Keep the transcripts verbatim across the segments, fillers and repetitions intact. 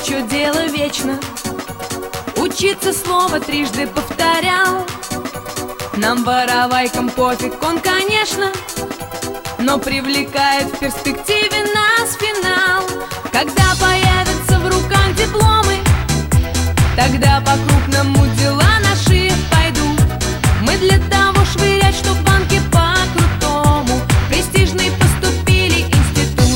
чё дело вечно. Учиться слово трижды повторял. Нам, воровайкам, пофиг он, конечно, но привлекает в перспективе нас финал. Когда появятся в руках дипломы, тогда по-крупному дела наши пойдут. Мы для того швырять, что в банке по-крутому престижный поступили институт.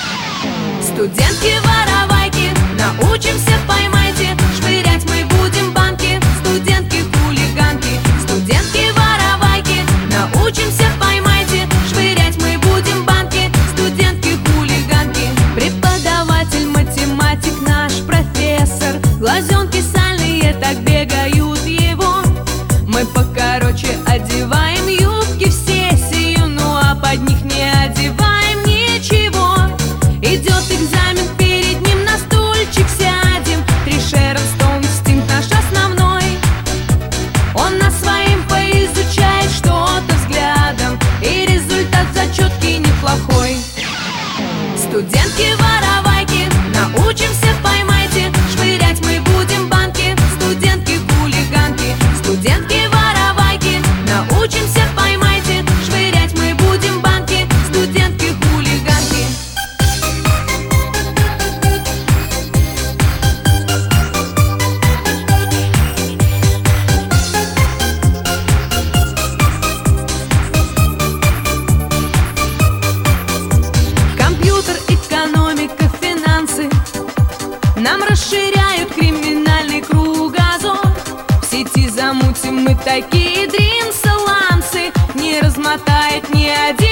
Студентки-воровайки, научимся, поймайте, швырять мы будем банки. Студентки-хулиганки, студентки-воровайки, научимся, поймайте, швырять мы будем банки. Студентки-хулиганки, преподаватель, математик, наш профессор, глазенки сальные так бегают его. Мы покороче одеваем юбки в сессию, ну а под них не одеваем ничего. Идет экзамен, перед ним на стульчик сядем. Три Шерон Стоун, инстинкт наш основной. Он нас своим поизучает что-то взглядом, и результат зачетки неплохой. Студентки-воровайки, научимся, поймайте, швырять мы будем банки. Студентки-хулиганки, студентки-воровайки, научимся, поймайте, швырять мы будем банки. Студентки-хулиганки. Компьютер, экономика, финансы нам расширяют криминальный кругозор. В сети замутим мы такие дрим-салансы, не размотает ни один